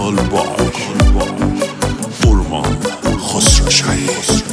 خوشحال باش ارمان خسروشاهی.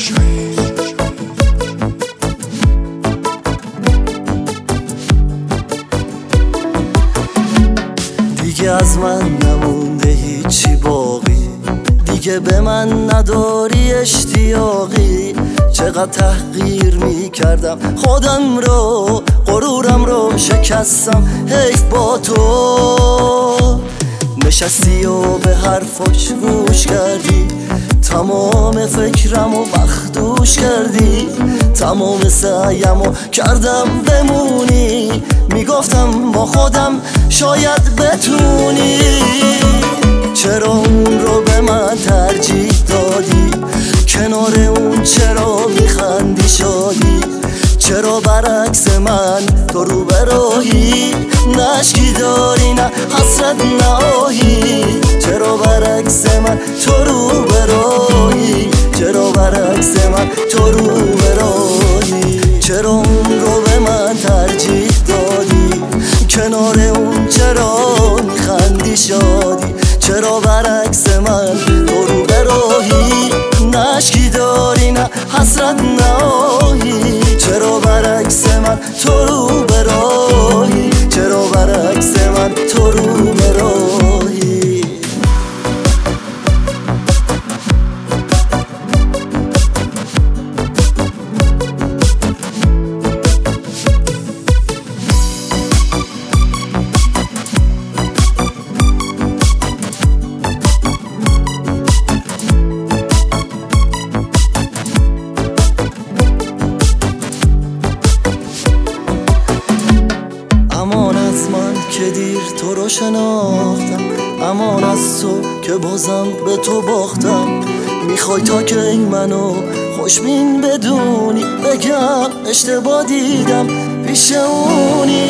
دیگه از من نمونده هیچی باقی، دیگه به من نداری اشتیاقی. چقدر تحقیر میکردم خودم رو، غرورم رو شکستم حیف با تو. نشستی و به حرفاش گوش کردی، تمام فکرم و مخدوش کردی. تمام سعیم کردم بمونی، میگفتم با خودم شاید بتونی. چرا اون رو به من ترجیح دادی، کنار اون چرا میخندی شادی؟ چرا برعکس من تو رو برایی، نشکی داری نه حسرت نه آهی؟ چرا برعکس من تو رو برایی، چرا برعکس من تو رو برایی؟ چرا اون رو به من ترجیح دادی، کنار اون چرا میخندی شادی؟ چرا برعکس من تو رو برایی، نشکی داری نه حسرت نه آهی؟ چرا برعکس من تو رو برایی، چرا برعکس من تو رو برایی؟ امان از من که دیر تو رو شناختم، امان از تو که بازم به تو باختم. میخوای تا که ای منو خوشبین بدونی، بگم اشتباه دیدم پیش اونی.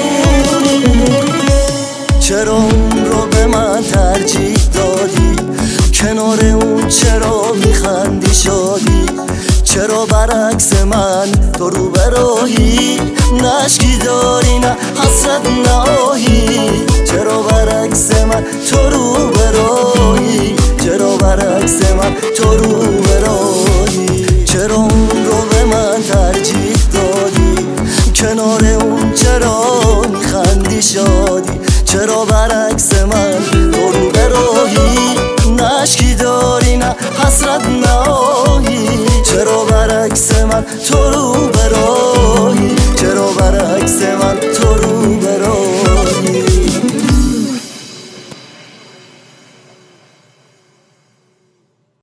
چرا اون رو به من ترجیح دادی، کنار اون چرا میخندی شادی؟ چرا برعکس من تو رو برایی، نشکی داری نه حسرت نه آهی؟ چرا برعکس من تو رو برایی، چرا برعکس من تو رو برایی؟ چرا اون رو به من ترجیح دادی، کنار اون چرا میخندی شادی؟ چرا برعکس من تو رو برایی، نشکی داری نه حسرت نه آهی؟ چرا برعکس من تو رو برایی، چرا برعکس